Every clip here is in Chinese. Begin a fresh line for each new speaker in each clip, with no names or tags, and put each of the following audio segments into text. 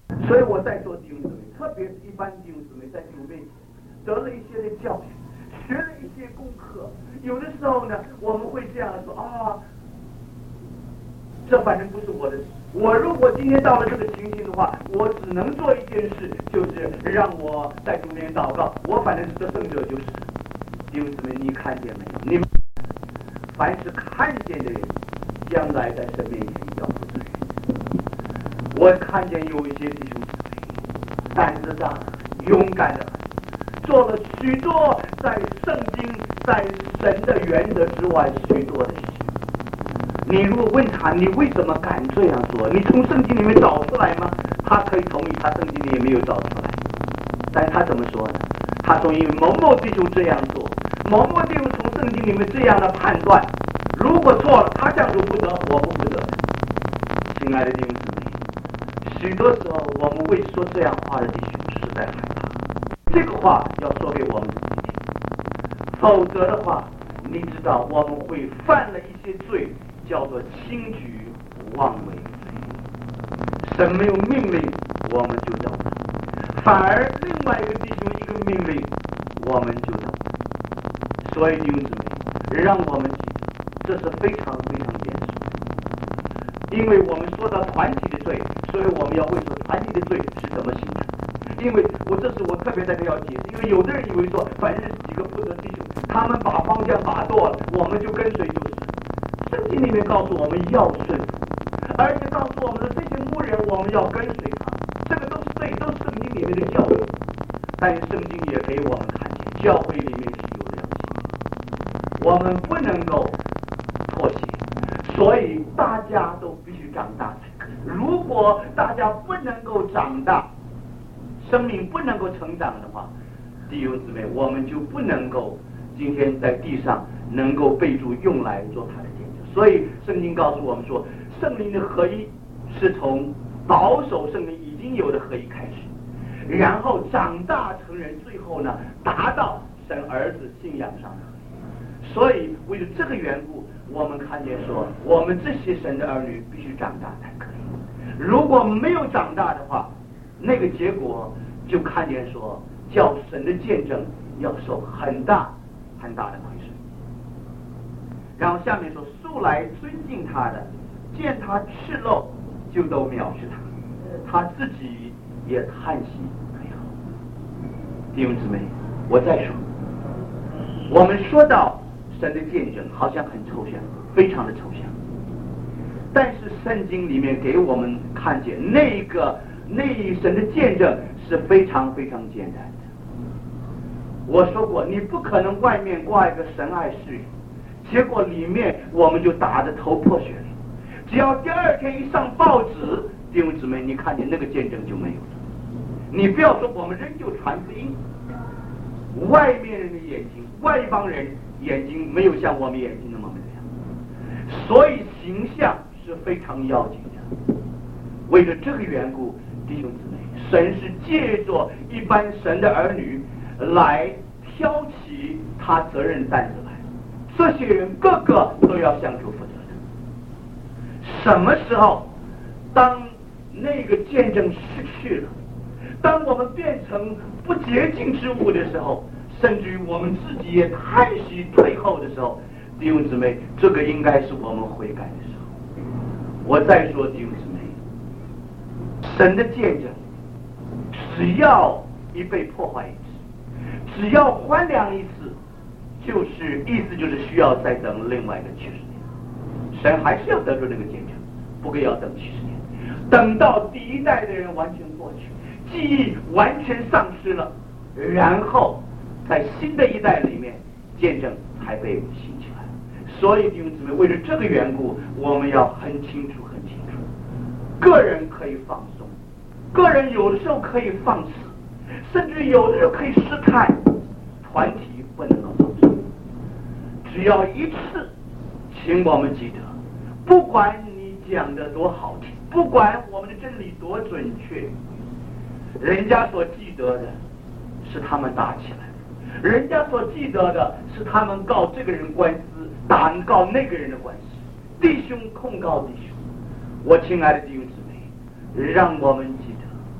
所以我在座弟兄姊妹，特别是一般弟兄姊妹，在主面前得了一些的教训，学了一些功课。有的时候呢，我们会这样说啊，这反正不是我的事。我如果今天到了这个情形的话，我只能做一件事，就是让我在主面祷告。我反正是得胜者就是。弟兄姊妹，你看见没有？你们凡是看见的人，将来在神面前要负责任。我看见有一些弟兄姊妹胆子大，勇敢的做了许多在圣经在神的原则之外许多的事情。你如果问他你为什么敢这样做，你从圣经里面找出来吗？他可以同意，他圣经里也没有找出来。但他怎么说呢？他说因为某某弟兄这样做，某某弟兄从圣经里面这样的判断，如果错了，他这样就负责，我不负责。亲爱的弟兄姊妹，许多时候我们为说这样话的弟兄实在害怕。这个话要说给我们自己听，否则的话，你知道我们会犯了一些罪，叫做轻举妄为罪。神没有命令，我们就照做；反而另外一个弟兄一个命令，我们就照做。所以弟兄姊妹，让我们记得，这是非常非常严肃的。因为我们说到团体的罪，所以我们要会说团体的罪是怎么形成的。因为这是我特别在这要解释，因为有的人以为说，反正是几个负责弟兄，他们把方向把舵了，我们就跟随就是。圣经里面告诉我们要顺服，而且告诉我们的这些牧人，我们要跟随他，这个都是圣经里面的教育。但圣经也给我们看见，教会里面是有良心，我们不能够妥协，所以大家都必须长大才可以。如果大家不能够长大，生命不能够成长的话，弟兄姊妹，我们就不能够今天在地上能够被主用来做他的见证。所以圣经告诉我们说，圣灵的合一是从保守圣灵已经有的合一开始，然后长大成人，最后呢达到神儿子信仰上的合一。所以为了这个缘故，我们看见说，我们这些神的儿女必须长大才可以。如果没有长大的话，那个结果就看见说，叫神的见证要受很大很大的亏损。然后下面说，素来尊敬他的，见他赤露就都藐视他，他自己也叹息美好。弟兄姊妹，我再说，我们说到神的见证好像很抽象，非常的抽象，但是圣经里面给我们看见那神的见证是非常非常简单的。我说过，你不可能外面挂一个神爱世人，结果里面我们就打得头破血流。只要第二天一上报纸，弟兄姊妹，你看见那个见证就没有了。你不要说我们仍旧传福音，外面人的眼睛，外邦人眼睛没有像我们眼睛那么亮，所以形象是非常要紧的。为了这个缘故，弟兄姊妹，神是借着一般神的儿女来挑起他责任担子来，这些人个个都要向主负责的。什么时候当那个见证失去了，当我们变成不洁净之物的时候，甚至于我们自己也叹息退后的时候，弟兄姊妹，这个应该是我们悔改的时候。我再说，弟兄姊妹，神的见证只要一被破坏一次，只要还良一次，意思就是需要再等另外一个70年。神还是要得出这个见证，不过要等70年，等到第一代的人完全过去，记忆完全丧失了，然后在新的一代里面见证才被兴起来。所以弟兄姊妹，为了这个缘故，我们要很清楚很清楚，个人可以放松，个人有的时候可以放肆，甚至有的时候可以失态，团体不能够放松。只要一次，请我们记得，不管你讲的多好听，不管我们的真理多准确，人家所记得的是他们打起来，人家所记得的是他们告这个人官司，告那个人的官司，弟兄控告弟兄。我亲爱的弟兄姊妹，让我们记得，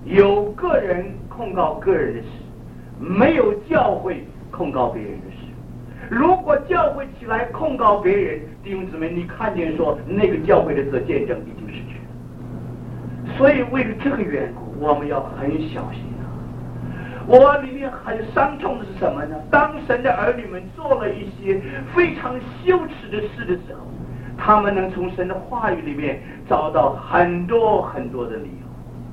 有个人控告个人的事，没有教会控告别人的事。如果教会起来控告别人，弟兄姊妹，你看见说那个教会的这见证已经失去了。所以为了这个缘故，我们要很小心啊。我里面很伤痛的是什么呢？当神的儿女们做了一些非常羞耻的事的时候，他们能从神的话语里面找到很多很多的理由。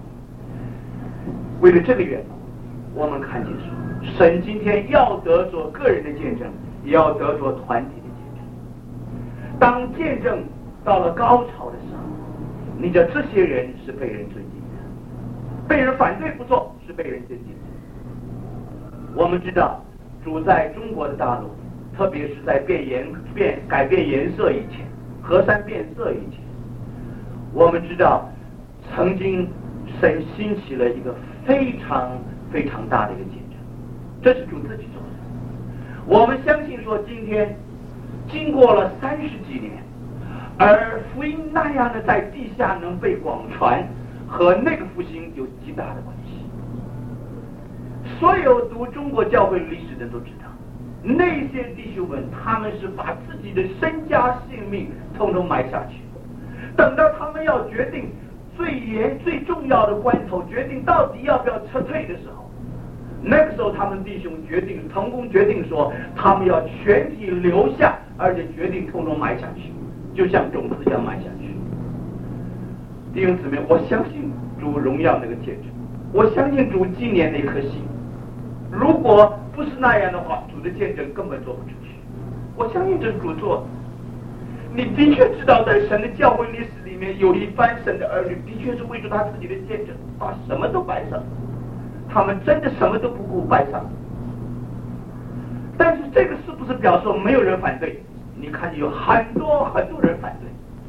为了这个缘故，我们看见说，神今天要得着个人的见证，也要得着团体的见证。当见证到了高潮的时候，你的这些人是被人尊敬的，被人反对不做是被人尊敬的。我们知道主在中国的大陆，特别是在改变颜色以前，河山变色以前，我们知道曾经神兴起了一个非常非常大的一个见证，这是主自己做的。我们相信说，今天经过了30几年，而福音那样的在地下能被广传，和那个复兴有极大的关系。所有读中国教会历史的都知道，那些弟兄们他们是把自己的身家性命统统埋下去，等到他们要决定最重要的关头，决定到底要不要撤退的时候，那个时候他们弟兄同工决定说，他们要全体留下，而且决定统统埋下去，就像种子一样埋下去。弟兄姊妹，我相信主荣耀那个见证，我相信主纪念那颗心。如果不是那样的话，主的见证根本做不出去。我相信这是主做的。你的确知道，在神的教会历史里面，有一班神的儿女的确是为着他自己的见证，把什么都摆上，他们真的什么都不顾摆上。但是这个是不是表示没有人反对？你看见有很多很多人反对。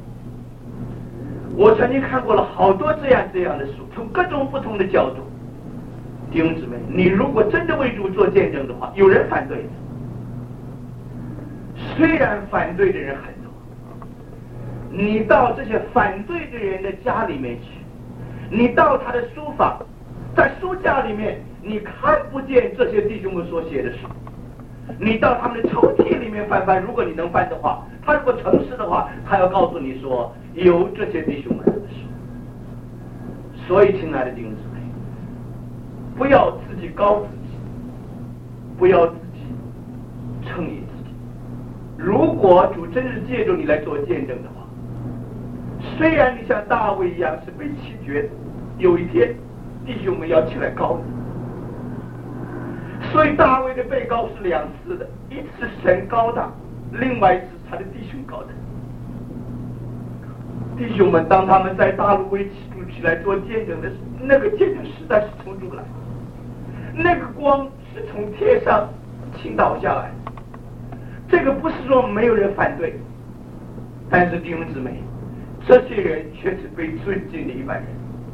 我曾经看过了好多这样的书，从各种不同的角度。弟兄姊妹，你如果真的为主做见证的话，有人反对的，虽然反对的人很多，你到这些反对的人的家里面去，你到他的书房，在书架里面你看不见这些弟兄们所写的书，你到他们的抽屉里面翻翻，如果你能翻的话，他如果诚实的话，他要告诉你说有这些弟兄们的书。所以亲爱的弟兄姊妹，不要自己高自己，不要自己称义自己。如果主真是借助你来做见证的话，虽然你像大卫一样是被弃绝的，有一天弟兄们要起来告你。所以大卫的被告是2次的，一次神告他，另外一次他的弟兄告他。弟兄们当他们在大陆为主起来做见证的时候，那个见证实在是从主来，那个光是从天上倾倒下来。这个不是说没有人反对，但是弟兄姊妹，这些人却是被尊敬的一般人。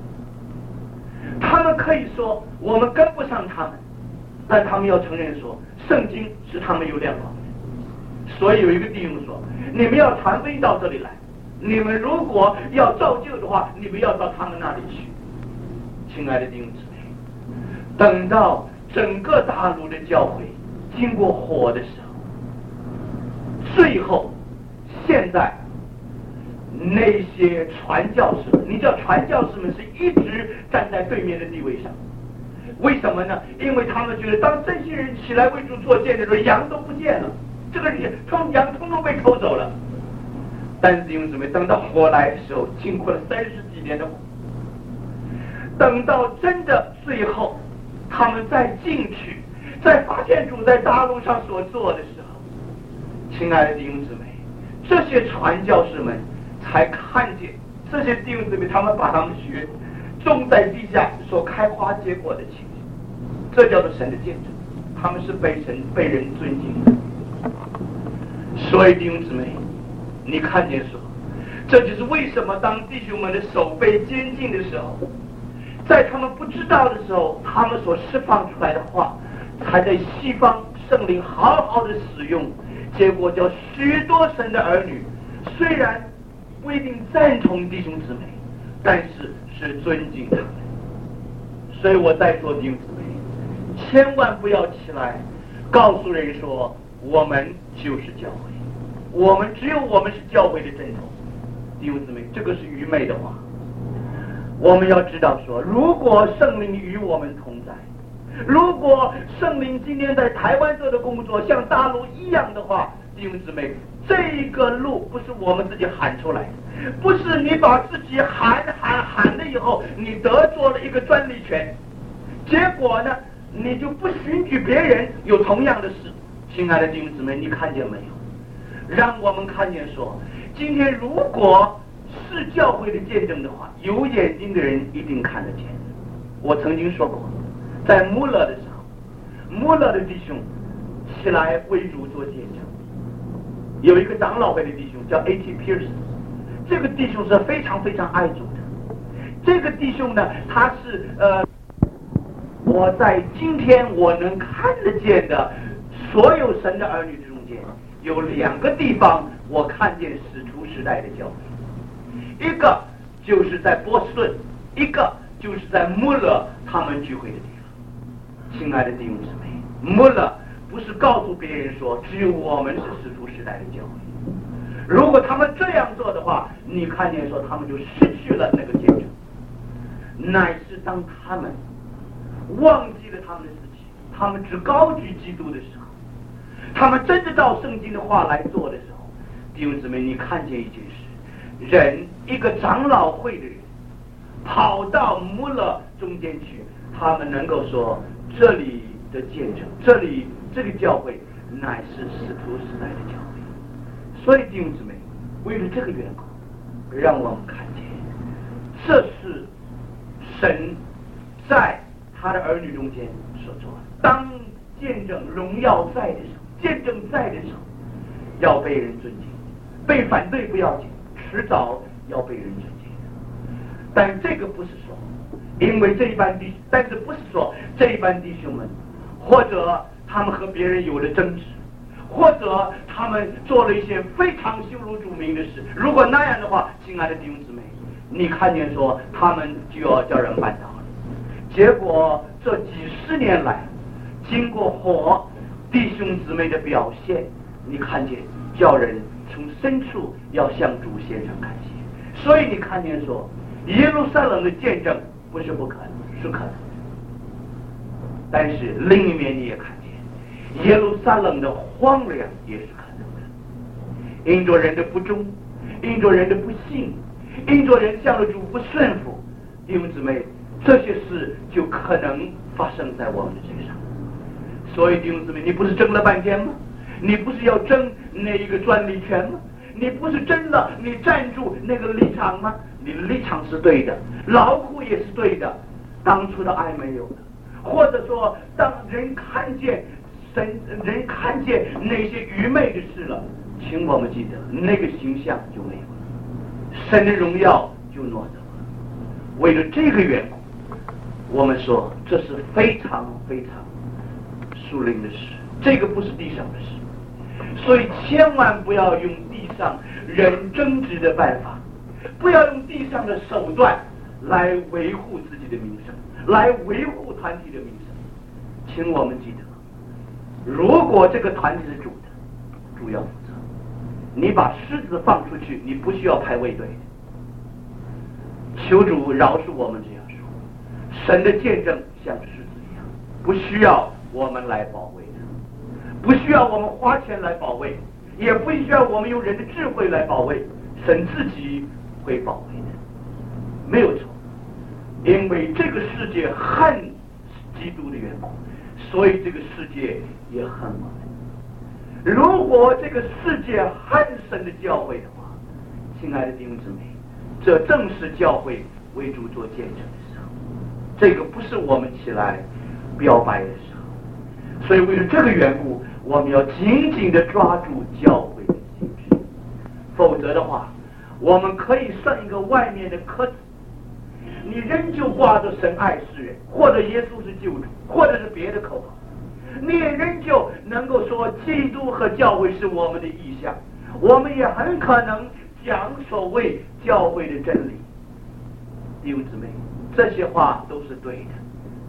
他们可以说我们跟不上他们，但他们要承认说圣经是他们有亮光的。所以有一个弟兄说，你们要传福音到这里来，你们如果要造就的话，你们要到他们那里去。亲爱的弟兄姊妹，等到整个大陆的教会经过火的时候，最后现在那些传教士们，你知道传教士们是一直站在对面的地位上。为什么呢？因为他们觉得当这些人起来为主做见证的时候，羊都不见了，这个羊通通被偷走了。但是弟兄姊妹，等到火来的时候，经过了30几年的火，等到真的最后他们再进去，再发现主在大陆上所做的时候，亲爱的弟兄姊妹，这些传教士们才看见这些弟兄姊妹，他们把他们血种在地下所开花结果的情形，这叫做神的见证，他们是被人尊敬的。所以弟兄姊妹，你看见说，这就是为什么当弟兄们的手被监禁的时候，在他们不知道的时候，他们所释放出来的话，才在西方圣灵好好的使用，结果叫许多神的儿女虽然不一定赞同弟兄姊妹，但是是尊敬他们。 所以我在说弟兄姊妹，千万不要起来告诉人说我们就是教会，只有我们是教会的正统。弟兄姊妹，这个是愚昧的话。我们要知道说，如果圣灵与我们同在，如果圣灵今天在台湾做的工作像大陆一样的话，弟兄姊妹，这个路不是我们自己喊出来的，不是你把自己喊了以后，你得做了一个专利权，结果呢，你就不允许别人有同样的事。亲爱的弟兄姊妹，你看见没有？让我们看见说，今天如果是教会的见证的话，有眼睛的人一定看得见。我曾经说过，在穆勒的时候，穆勒的弟兄起来为主做见证，有一个长老会的弟兄叫 A.T. Pierce， 这个弟兄是非常非常爱主的。这个弟兄呢，他是我在今天我能看得见的所有神的儿女中间，有2个地方我看见使徒时代的教会，一个就是在波士顿，一个就是在穆勒他们聚会的地方。亲爱的弟兄姊妹，穆勒不是告诉别人说只有我们是使徒时代的教会，如果他们这样做的话，你看见说他们就失去了那个见证，乃是当他们忘记了他们的事情，他们只高举基督的时候，他们真的照圣经的话来做的时候，弟兄姊妹，你看见一件事，一个长老会的人跑到穆勒中间去，他们能够说这里的见证，这个教会乃是使徒时代的教会。所以弟兄姊妹，为了这个缘故，让我们看见这是神在他的儿女中间所做的。当见证荣耀在的时候，见证在的时候，要被人尊敬，被反对不要紧，迟早要被人尊敬。但这个不是说，因为这一班弟兄，但是不是说这一班弟兄们，或者他们和别人有了争执，或者他们做了一些非常羞辱主名的事，如果那样的话，亲爱的弟兄姊妹，你看见说他们就要叫人绊倒了。结果这几十年来，经过弟兄姊妹的表现，你看见叫人从深处要向主先生感谢。所以你看见说耶路撒冷的见证不是不可能，是可能的。但是另一面你也看见耶路撒冷的荒凉也是可能的，因着人的不忠，因着人的不信，因着人向了主不顺服，弟兄姊妹，这些事就可能发生在我们的身上。所以弟兄姊妹，你不是争了半天吗？你不是要争那一个专利权吗？你不是争了你站住那个立场吗？你的立场是对的，劳苦也是对的，当初的爱没有了，或者说当人看见那些愚昧的事了，请我们记得那个形象就没有了，神的荣耀就挪走了。为了这个缘故，我们说这是非常非常属灵的事，这个不是地上的事。所以千万不要用地上人争执的办法，不要用地上的手段来维护自己的名声，来维护团体的名声。请我们记得，如果这个团体是主的，主要负责。你把狮子放出去，你不需要排卫队的。求主饶恕我们这样说，神的见证像狮子一样，不需要我们来保卫的，不需要我们花钱来保卫，也不需要我们用人的智慧来保卫，神自己会保卫的，没有错。因为这个世界恨基督的缘故，所以这个世界也恨我们。如果这个世界恨神的教会的话，亲爱的弟兄姊妹，这正是教会为主做见证的时候，这个不是我们起来表白的时候。所以为了这个缘故，我们要紧紧地抓住教会的性质，否则的话，我们可以上一个外面的壳子，你仍旧挂着神爱世人，或者耶稣是救主，或者是别的口号，你也仍旧能够说基督和教会是我们的意向，我们也很可能讲所谓教会的真理。弟兄姊妹，这些话都是对的，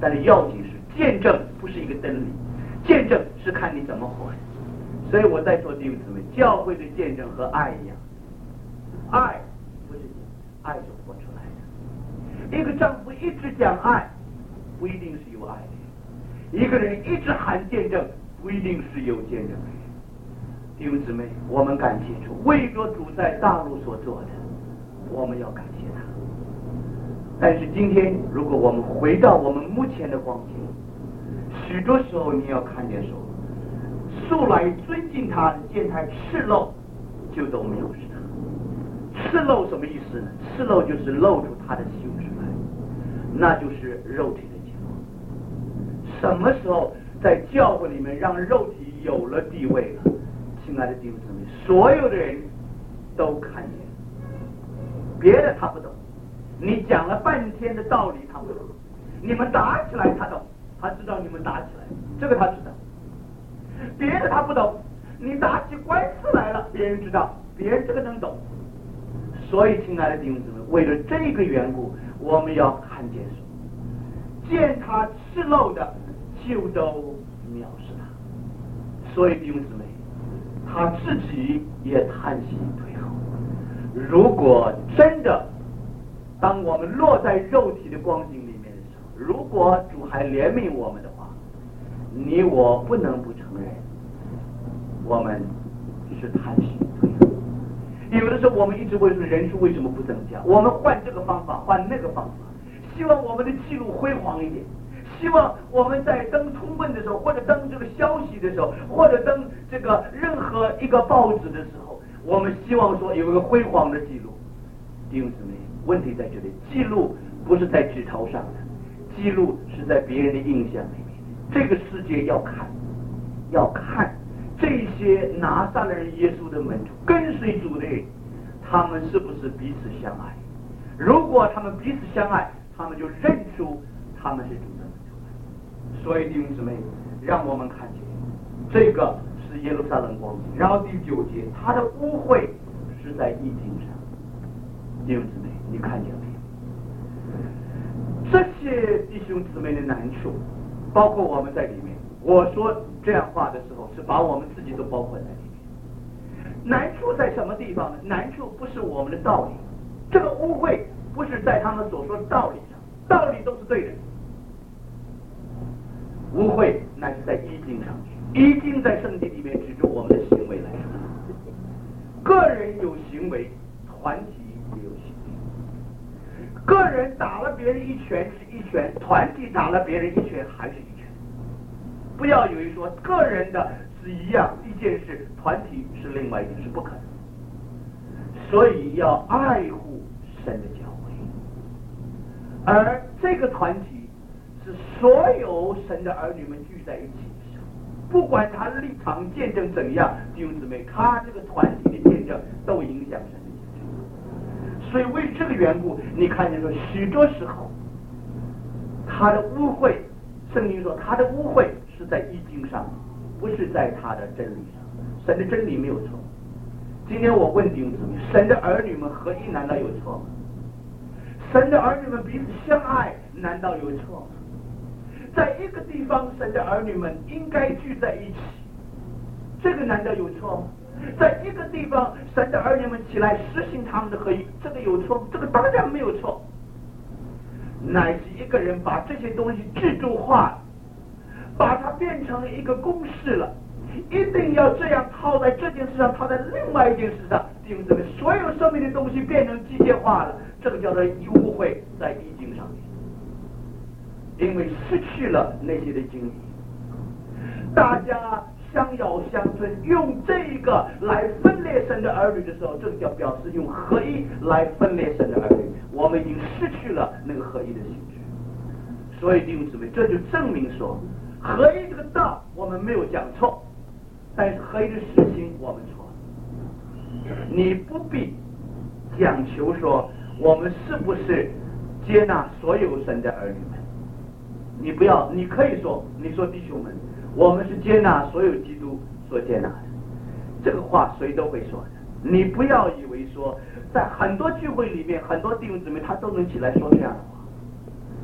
但是要紧是见证不是一个真理，见证是看你怎么活的。所以我在说弟兄姊妹，教会的见证和爱一样，爱不是爱就活出来的。一个丈夫一直讲爱，不一定是有爱的；一个人一直喊见证，不一定是有见证的。弟兄姊妹，我们感谢主，为着主在大陆所做的，我们要感谢他。但是今天，如果我们回到我们目前的光景，许多时候你要看见说，素来尊敬他的见他赤露，就都藐视他。赤露什么意思呢？赤露就是露出他的胸出来，那就是肉体的结果。什么时候在教会里面让肉体有了地位了？亲爱的弟兄姊妹，所有的人都看见，别的他不懂，你讲了半天的道理他不懂，你们打起来他懂，他知道你们打起来，这个他知道，别的他不懂，你打起官司来了，别人知道，别人这个能懂。所以亲爱的弟兄姊妹，为了这个缘故，我们要看见说，见他赤露的就都藐视他。所以弟兄姊妹，他自己也叹息退后。如果真的当我们落在肉体的光景里面的时候，如果主还怜悯我们的话，你我不能不承认我们是叹息退后。有的时候我们一直会说人数为什么不增加，我们换这个方法换那个方法，希望我们的记录辉煌一点，希望我们在登通问的时候，或者登这个消息的时候，或者登这个任何一个报纸的时候，我们希望说有一个辉煌的记录。弟兄姊妹，问题在这里，记录不是在纸头上的，记录是在别人的印象里面。这个世界要看这些拿撒勒人耶稣的门徒跟随主的人，他们是不是彼此相爱？如果他们彼此相爱，他们就认出他们是主的门徒。所以弟兄姊妹，让我们看见这个是耶路撒冷光景。然后第9节，他的污秽是在衣襟上。弟兄姊妹，你看见没有？这些弟兄姊妹的难处，包括我们在里面。我说这样话的时候，是把我们自己都包括在里面。难处在什么地方呢？难处不是我们的道理，这个污秽不是在他们所说的道理上，道理都是对的。污秽乃是在衣襟上去，衣襟在圣经里面指着我们的行为来说，个人有行为，团体也有行为。个人打了别人一拳是一拳，团体打了别人一拳还是一拳。不要以为说个人的是一样一件事，团体是另外一件事，不可能。所以要爱护神的教会，而这个团体是所有神的儿女们聚在一起的时候，不管他立场见证怎样，弟兄姊妹，他这个团体的见证都影响神的见证。所以为这个缘故，你看见说许多时候他的污秽，圣经说他的污秽是在衣襟上，不是在他的真理上。神的真理没有错。今天我问弟兄姊妹，神的儿女们合一难道有错吗？神的儿女们彼此相爱难道有错吗？在一个地方，神的儿女们应该聚在一起，这个难道有错吗？在一个地方，神的儿女们起来实行他们的合一，这个有错吗？这个当然没有错。乃是一个人把这些东西制度化，把它变成一个公式了，一定要这样套在这件事上，套在另外一件事上，弟兄姊妹，所有生命的东西变成机械化了，这个叫做污秽在衣襟上面，因为失去了那些的经历。大家相咬相吞，用这个来分裂神的儿女的时候，这个叫表示用合一来分裂神的儿女，我们已经失去了那个合一的性质。所以弟兄姊妹，这就证明说合一这个道我们没有讲错，但是合一的实行我们错了。你不必讲求说我们是不是接纳所有神的儿女们，你不要，你可以说，你说弟兄们，我们是接纳所有基督所接纳的，这个话谁都会说的。你不要以为说在很多聚会里面，很多弟兄姊妹他都能起来说这样的话。你知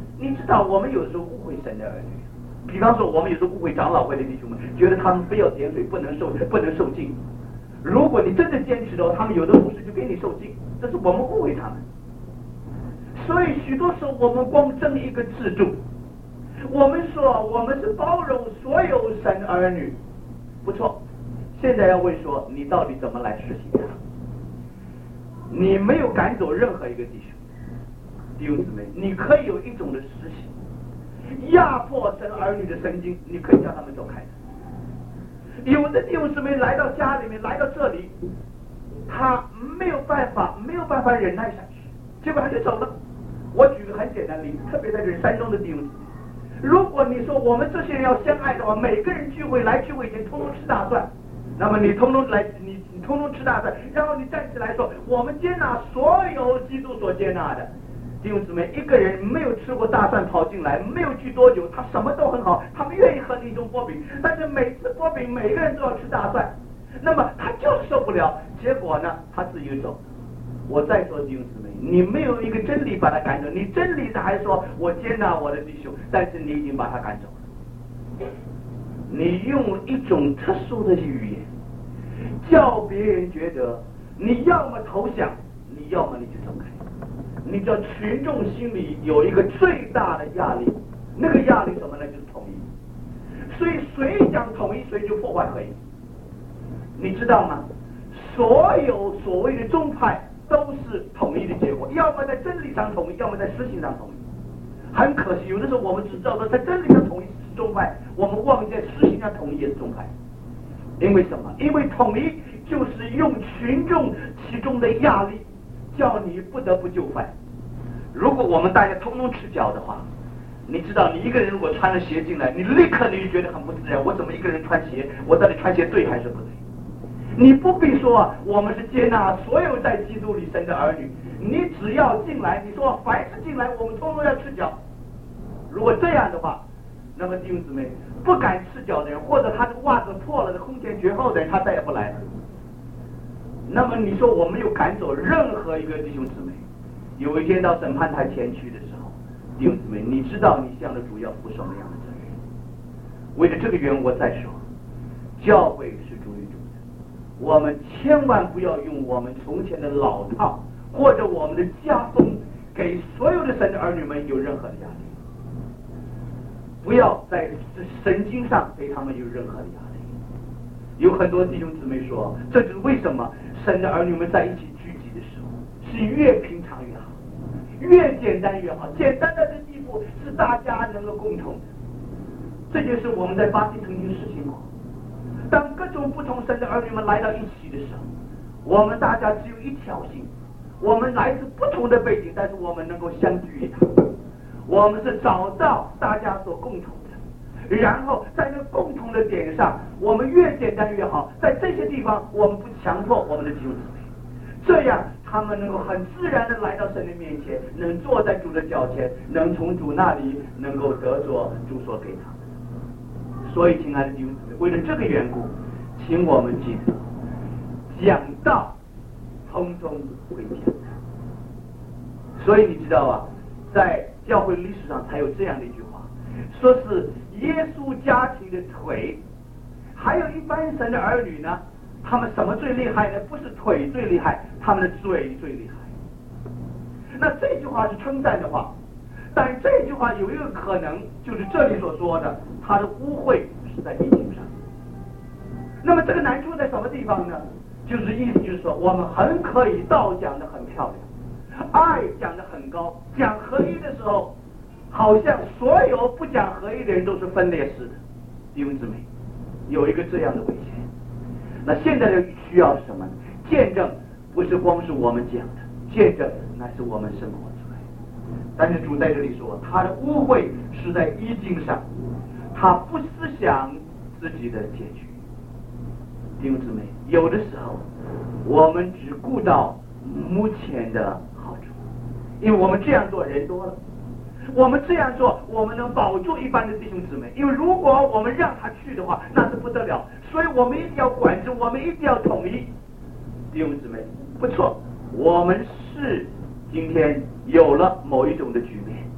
道我们有时候误会神的儿女，比方说我们有时候误会长老会的弟兄们，觉得他们非要点水不能受浸。如果你真的坚持的话，他们有的牧师就给你受浸，这是我们误会他们。所以许多时候我们光争一个制度，我们说我们是包容所有神儿女，不错。现在要问说你到底怎么来实行它？你没有赶走任何一个弟兄弟兄姊妹，你可以有一种的实行，压迫神儿女的神经，你可以叫他们走开的。有的弟兄姊妹来到家里面，来到这里，他没有办法忍耐下去，结果他就走了。我举个很简单的例子，特别在这山中的弟兄姊妹，如果你说我们这些人要相爱的话，每个人聚会以前通通吃大蒜，那么你通通吃大蒜，然后你站起来说我们接纳所有基督所接纳的弟兄姊妹，一个人没有吃过大蒜跑进来，没有聚多久，他什么都很好，他们愿意和你一种波饼，但是每次波饼每个人都要吃大蒜，那么他就是受不了，结果呢他自己就走。我再说弟兄姊妹，你没有一个真理把他赶走，你真理他还说我接纳我的弟兄，但是你已经把他赶走了。你用一种特殊的语言叫别人觉得你要么投降，你要么你就走开。你知道群众心里有一个最大的压力，那个压力什么呢？就是统一。所以谁讲统一，谁就破坏合一。你知道吗？所有所谓的宗派都是统一的结果，要么在真理上统一，要么在实行上统一。很可惜，有的时候我们只知道说在真理上统一是宗派，我们忘记在实行上统一也是宗派。因为什么？因为统一就是用群众其中的压力叫你不得不就范。如果我们大家通通赤脚的话，你知道你一个人如果穿了鞋进来，你立刻你就觉得很不自然，我怎么一个人穿鞋，我到底穿鞋对还是不对？你不必说我们是接纳所有在基督里神的儿女，你只要进来，你说凡是进来我们通通要赤脚。如果这样的话，那么弟兄姊妹，不敢赤脚的人，或者他的袜子破了的空前绝后的人，他再也不来了。那么你说我没有赶走任何一个弟兄姊妹，有一天到审判台前去的时候，弟兄姊妹，你知道你向着主要负什么样的责任？为了这个原因，我再说，教会是主与主的，我们千万不要用我们从前的老套或者我们的家风给所有的神的儿女们有任何的压力，不要在神经上对他们有任何的压力。有很多弟兄姊妹说，这就是为什么神的儿女们在一起聚集的时候是越平常越好，越简单越好，简单到的地步是大家能够共同的。这就是我们在巴西曾经实行过，当各种不同神的儿女们来到一起的时候，我们大家只有一条心，我们来自不同的背景，但是我们能够相聚一堂，我们是找到大家所共同的，然后在那共同的点上，我们越简单越好，在这些地方我们不强迫我们的弟兄姊妹，这样他们能够很自然的来到神的面前，能坐在主的脚前，能从主那里能够得着主所给他们。所以亲爱的弟兄姊妹，为了这个缘故，请我们记得讲道通通会讲。所以你知道啊，在教会历史上才有这样的一句话，说是耶稣家庭的腿，还有一般神的儿女呢，他们什么最厉害呢？不是腿最厉害，他们的嘴最厉害。那这句话是称赞的话，但这句话有一个可能，就是这里所说的，他的污秽是在意境上。那么这个难处在什么地方呢？就是意思就是说，我们很可以道讲得很漂亮，爱讲得很高，讲合一的时候，好像所有不讲合一的人都是分裂式的。弟兄姊妹，有一个这样的危险。那现在的需要是什么呢？见证不是光是我们讲的，见证那是我们生活出来的。但是主在这里说，他的污秽是在衣襟上，他不思想自己的结局。弟兄姊妹，有的时候我们只顾到目前的好处，因为我们这样做人多了，我们这样做我们能保住一般的弟兄姊妹，因为如果我们让他去的话，那是不得了。所以我们一定要管制，我们一定要统一。弟兄姊妹，不错，我们是今天有了某一种的局面，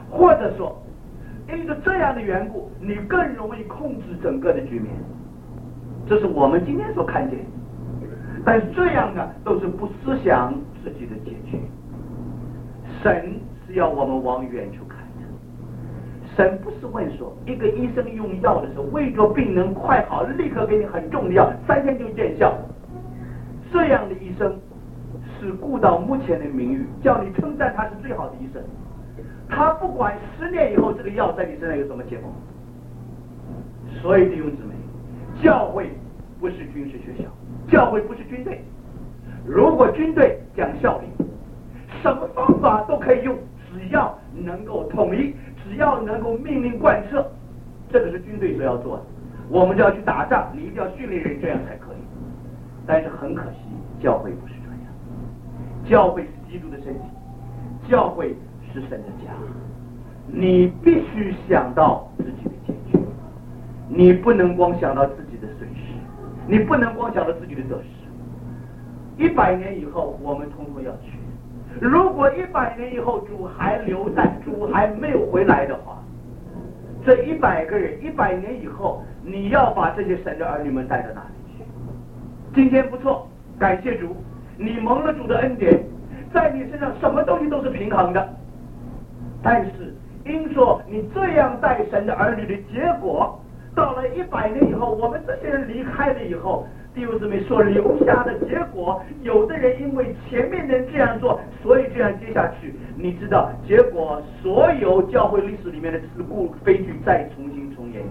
或者说因着这样的缘故，你更容易控制整个的局面。这是我们今天所看见的。但是这样呢，都是不思想自己的结局。神是要我们往远处看的。神不是问说，一个医生用药的时候，为着病能快好，立刻给你很重的药，3天就见效。这样的医生是顾到目前的名誉，叫你称赞他是最好的医生。他不管10年以后这个药在你身上有什么结果。所以弟兄姊妹，教会不是军事学校，教会不是军队。如果军队讲效率，什么方法都可以用，只要能够统一，只要能够命令贯彻，这个是军队所要做的。我们就要去打仗，你一定要训练人，这样才可以。但是很可惜，教会不是这样。教会是基督的身体，教会是神的家。你必须想到自己的结局，你不能光想到自己的损失，你不能光想到自己的得失。100年以后，我们统统要去。如果100年以后主还留在，主还没有回来的话，这100个人，100年以后，你要把这些神的儿女们带到哪里去？今天不错，感谢主，你蒙了主的恩典，在你身上什么东西都是平衡的。但是因说你这样带神的儿女的结果，到了100年以后，我们这些人离开了以后，弟兄姊妹所留下的结果，有的人因为前面人这样做，所以这样接下去，你知道结果，所有教会历史里面的事故悲剧再重新重演。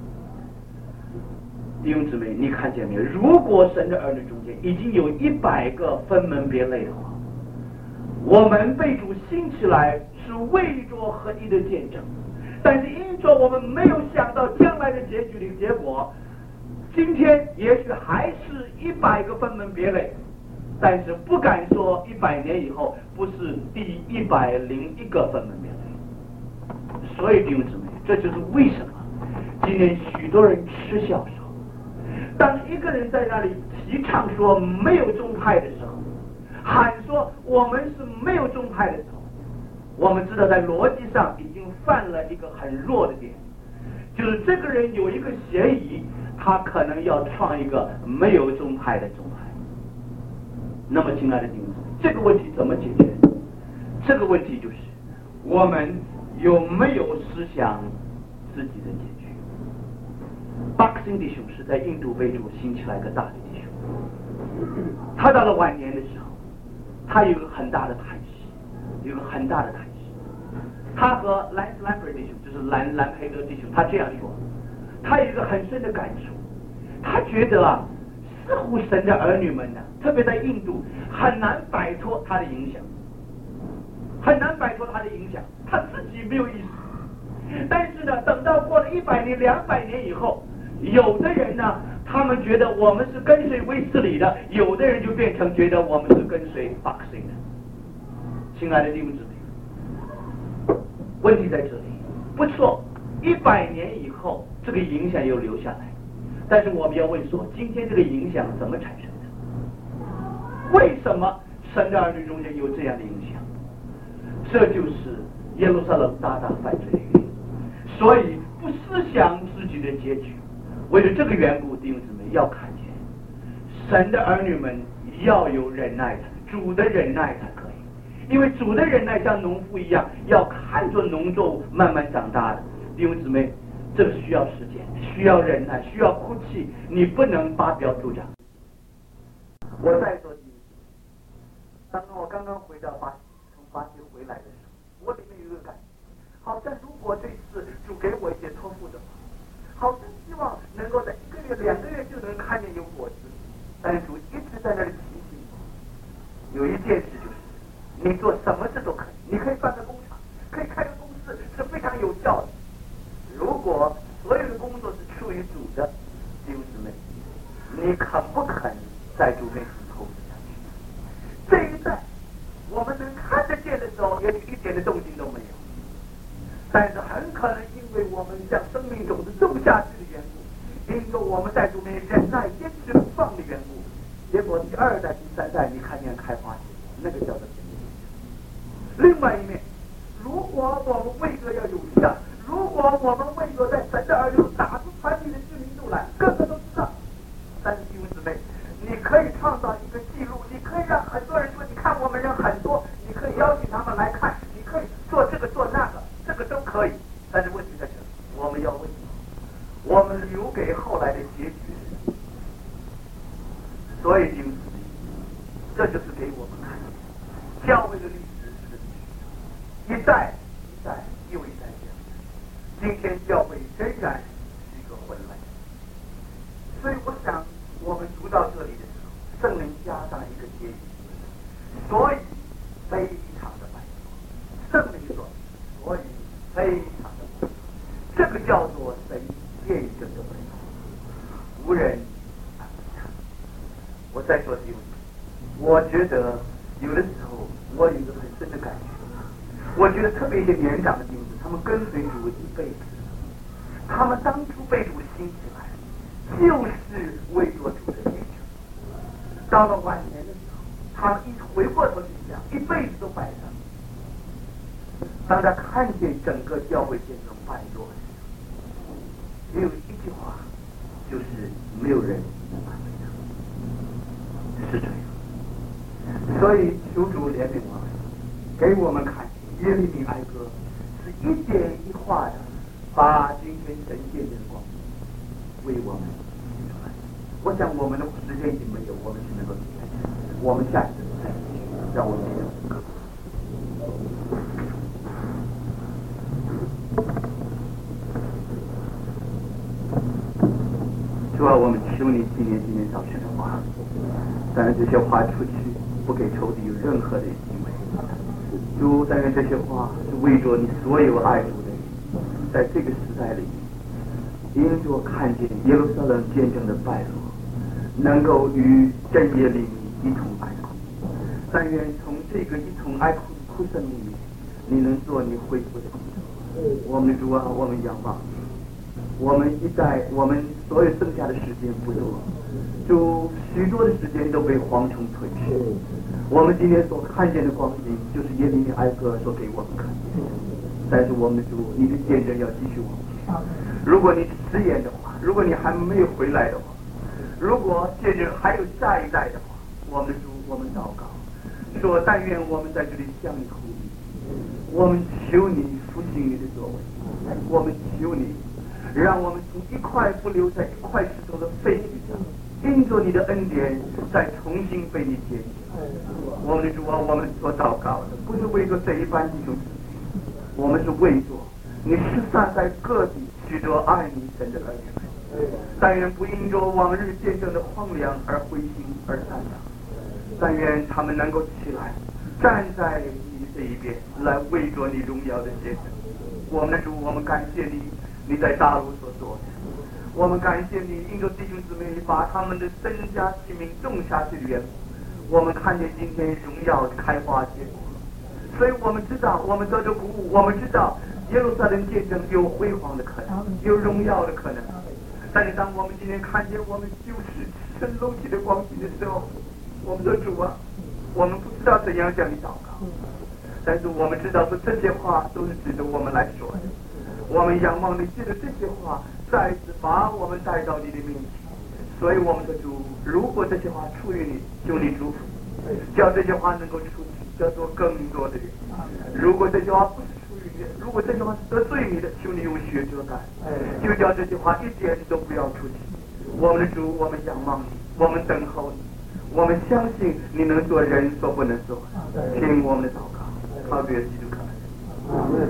弟兄姊妹，你看见没有？如果神的儿女中间已经有100个分门别类的话，我们被主兴起来是为着合一的见证，但是因着我们没有想到将来的结局的结果，今天也许还是100个分门别类，但是不敢说100年以后不是第101个分门别类。所以弟兄姊妹，这就是为什么今天许多人嗤笑说，当一个人在那里提倡说没有宗派的时候，喊说我们是没有宗派的时候，我们知道在逻辑上已经犯了一个很弱的点，就是这个人有一个嫌疑，他可能要创一个没有宗派的宗派。那么亲爱的弟兄姊妹，这个问题怎么解决？这个问题就是我们有没有思想自己的结局。巴克辛弟兄是在印度为主兴起来一个大的弟兄，他到了晚年的时候，他有一个很大的叹息，有一个很大的叹息。他和兰斯兰培弟兄，就是兰培德弟兄，他这样说，他有一个很深的感触，他觉得啊，似乎神的儿女们呢，特别在印度很难摆脱他的影响，很难摆脱他的影响，他自己没有意识。但是呢，等到过了100年、200年以后，有的人呢，他们觉得我们是跟随威斯理的，有的人就变成觉得我们是跟随巴克辛的。亲爱的弟兄姊妹，问题在这里。不错，100年以后这个影响又留下来，但是我们要问说，今天这个影响怎么产生的？为什么神的儿女中间有这样的影响？这就是耶路撒冷大犯罪的原因。所以不思想自己的结局，为了这个缘故，弟兄姊妹要看见神的儿女们要有忍耐的，主的忍耐才可以。因为主的忍耐像农夫一样，要看着农作物慢慢长大的。弟兄姊妹，这个需要时间，需要忍耐，需要哭泣，你不能拔苗助长。我再说一次，我刚刚回到巴西，从巴西回来的时候，我里面有一个感觉，好像如果这次主给我一些托付的话，好像希望能够在1个月、2个月就能看见有果子。但是主一直在那里提醒我，有一件事就是，你做什么事都可以，你可以办个工厂，可以开个公司，是非常有效的。如果所有的工作是出于主的，弟兄姊妹，你肯不肯在主面前投资下去？这一代我们能看得见的时候，也许一点的动静都没有，但是很可能因为我们将生命种子种下去的缘故，因为我们在主面前忍耐坚持不放的缘故，结果第2代、第3代你看见开花结果，那个叫做天命。另外一面，如果我们为着今天教会仍然是一个混乱。所以我想，我们读到这里的时候，圣灵加上一个结语，所以非常的拜托。圣灵说，所以非常的拜托，这个叫做神见证的拜托，无人安慰他。我再说弟兄，我觉得有的时候我有一个很深的感觉，我觉得特别一些年长的弟兄，他们跟随主一辈子，他们当初被主兴起来，就是为做主的见证。到了晚年的时候，他们一回过头去想，一辈子都摆上。当他看见整个教会建成败落的时候，只有一句话，就是没有人安慰他，是这样。所以求主怜悯我们，给我们看见耶利米哀歌是一点一画的把今天神见证的光为我们写出来。我想我们的时间已经没有，我们只能够停在这里，我们下次再继续，让我们继续。主啊，我们求你纪念今天早晨的话，但是这些话出去不给仇敌有任何的机会。主，但愿这些话是为着你所有爱主的人，在这个时代里，因着看见耶路撒冷见证的败落，能够与正夜里一同哀哭。但愿从这个一同哀哭的哭声里面，你能做你恢复的工作。我们的主啊，我们仰望你。我们我们所有剩下的时间不多，就许多的时间都被蝗虫吞噬。我们今天所看见的光景，就是耶利米哀歌所给我们看见的。但是我们的主，你的见证要继续往前。如果你迟延的话，如果你还没有回来的话，如果见证还有下一代的话，我们的主，我们祷告，说但愿我们在这里向你呼吁，我们求你复兴你的作为，我们求你。让我们从一块不留在一块石头的废墟上，因着你的恩典，再重新被你捡起来。我们的主啊，我们所祷告的不是为着这一般弟兄姊妹，我们是为着你失散在各地许多爱你神的儿女们。但愿不因着往日见证的荒凉而灰心而散场，但愿他们能够起来，站在你这一边，来为着你荣耀的见证。我们的主，我们感谢你。你在大陆所做的，我们感谢你，因着弟兄姊妹把他们的身家性命种下去的缘故，我们看见今天荣耀的开花结果。所以我们知道，我们得着鼓舞，我们知道耶路撒冷见证有辉煌的可能，有荣耀的可能。但是当我们今天看见我们就是神楼起的光景的时候，我们的主啊，我们不知道怎样向你祷告，但是我们知道说这些话都是值得我们来说的。我们仰望你，借着这些话再次把我们带到你的面前。所以我们的主，如果这些话出于你，求你祝福，叫这些话能够出去，叫做更多的人。如果这些话不是出于你，如果这些话是得罪你的，求你用血遮盖，就叫这些话一点都不要出去。我们的主，我们仰望你，我们等候你，我们相信你能做人所不能做。听我们的祷告，靠着基督可能。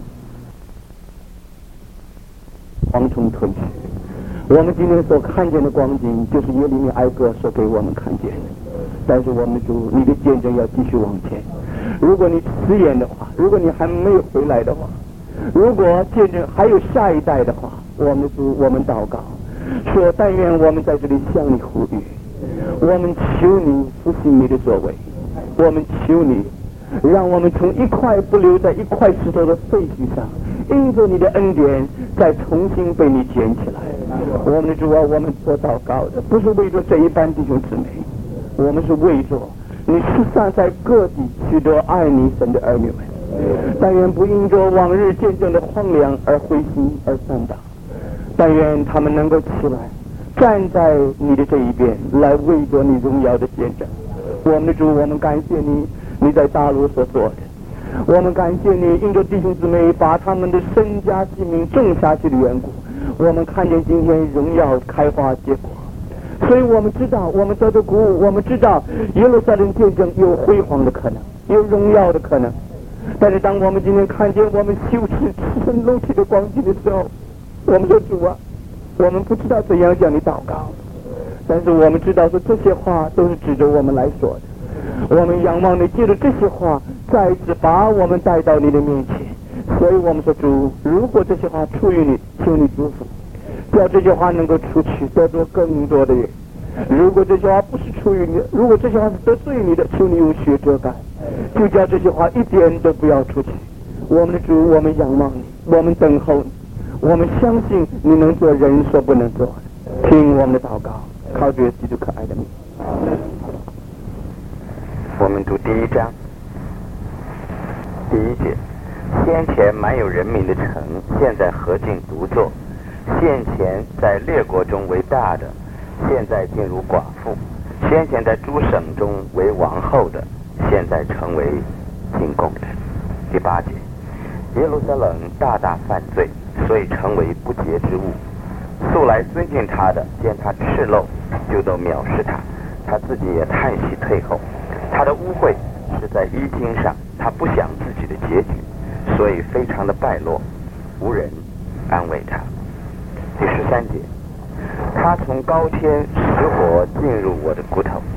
蝗虫吞噬。我们今天所看见的光景，就是耶利米哀歌所给我们看见的。但是我们主，你的见证要继续往前。如果你迟延的话，如果你还没有回来的话，如果见证还有下一代的话，我们主，我们祷告，说但愿我们在这里向你呼吁，我们求你复兴你的作为，我们求你让我们从一块不留在一块石头的废墟上，因着你的恩典再重新被你捡起来。我们的主啊，我们所祷告的不是为着这一班弟兄姊妹，我们是为着你失散在各地许多爱你神的儿女们。但愿不因着往日见证的荒凉而灰心而散荡，但愿他们能够起来，站在你的这一边，来为着你荣耀的见证。我们的主，我们感谢你，你在大陆所做的。我们感谢你，因着弟兄姊妹把他们的身家性命种下去的缘故，我们看见今天荣耀开花结果。所以我们知道，我们得着鼓舞，我们知道耶路撒冷见证有辉煌的可能，有荣耀的可能。
但是当我们今天看见我们羞耻赤身露体的光景的时候，我们说主啊，我们不知道怎样向你祷告，但是我们知道说这些话都是指着我们来说的。我们仰望你，借着这些话再次把我们带到你的面前。所以我们说主，如果这些话出于你，求你祝福，叫这些话能够出去，得着更多的人。如果这些话不是出于你的，如果这些话是得罪你的，求你用血遮盖，就叫这些话一点都不要出去。我们的主，我们仰望你，我们等候你，我们相信你能做人所不能做的。听我们的祷告，靠着基督可爱的名。
我们读第1章第1节：先前满有人民的城，现在何竟独坐？先前在列国中为大的，现在进入寡妇；先前在诸省中为王后的，现在成为进贡的。第8节：耶路撒冷大大犯罪，所以成为不洁之物。素来尊敬他的，见他赤露，就都藐视他，他自己也叹息退后。他的污秽是在衣襟上，他不想自己的结局，所以非常的败落，无人安慰他。第13节：他从高天使火进入我的骨头，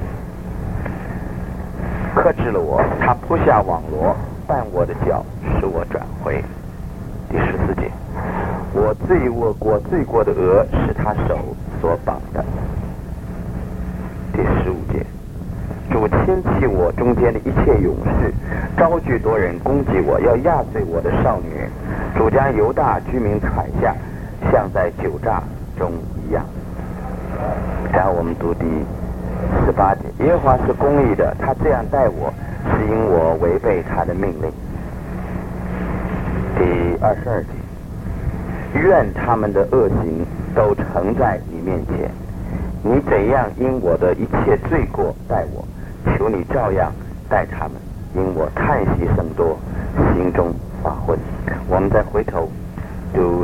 克制了我，他扑下网罗，绊我的脚，使我转回。第14节：我罪过的额是他手所绑的。第15节：主亲戚我中间的一切勇士，招聚多人攻击我，要压碎我的少女人。主将犹大居民踩下，像在酒榨中一样。然后我们读第18节：耶和华是公义的，他这样待我，是因我违背他的命令。第22节：愿他们的恶行都呈在你面前，你怎样因我的一切罪过待我，求你照样待他们，因我叹息甚多，心中发昏。我们再回头读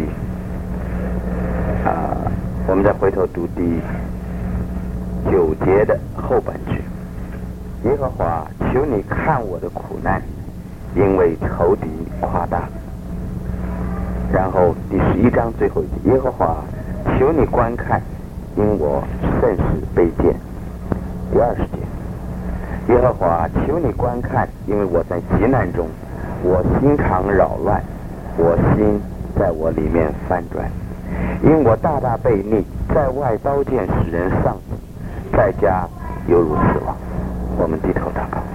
第9节的后半句：耶和华，求你看我的苦难，因为仇敌夸大。然后第11章最后一节：耶和华，求你观看，因我甚是卑贱。第20节：耶和华，求你观看，因为我在急难中，我心肠扰乱，我心在我里面翻转，因我大大悖逆，在外刀剑使人丧死，在家犹如死亡。我们低头祷告。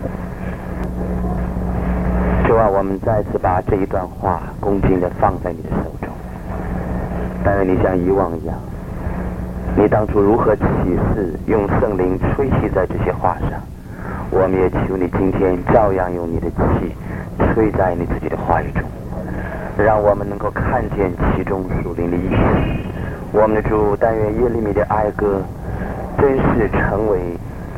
主啊，我们再次把这一段话恭敬地放在你的手中，但愿你像以往一样，你当初如何启示，用圣灵吹气在这些话上，我们也求你今天照样用你的气吹在你自己的话语中，让我们能够看见其中属灵的意思。我们的主，但愿耶利米的哀歌真是成为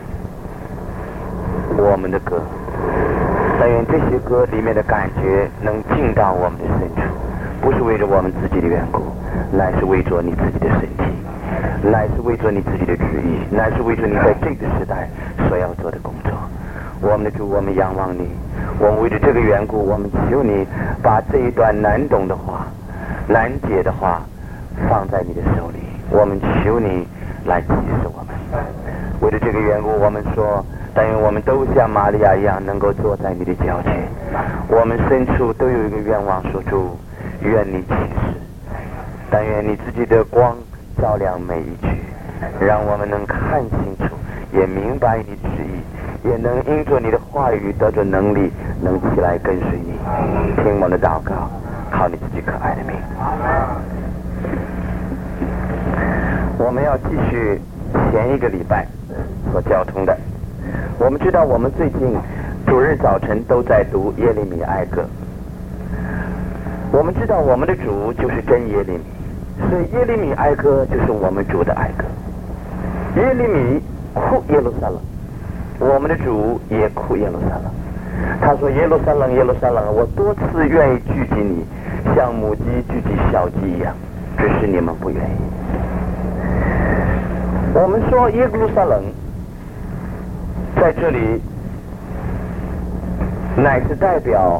我们的歌，但愿这些歌里面的感觉能进到我们的深处，不是为着我们自己的缘故，乃是为着你自己的身体，乃是为着你自己的旨意，乃是为着你在这个时代所要做的工作。我们的主，我们仰望你，我们为着这个缘故，我们求你把这一段难懂的话、难解的话放在你的手里，我们求你来启示我们。为了这个缘故，我们说，但愿我们都像玛利亚一样，能够坐在你的脚前。我们深处都有一个愿望，说主，愿你启示，但愿你自己的光照亮每一句，让我们能看清楚，也明白你的旨意，也能因着你的话语得着能力，能起来跟随你。听我的祷告，靠你自己可爱的名。我们要继续前一个礼拜所交通的。我们知道我们最近主日早晨都在读耶利米哀歌，我们知道我们的主就是真耶利米，所以耶利米哀歌就是我们主的哀歌。耶利米哭耶路撒冷，我们的主也哭耶路撒冷。他说，耶路撒冷耶路撒冷，我多次愿意聚集你，像母鸡聚集小鸡一样，只是你们不愿意。我们说耶路撒冷在这里乃是代表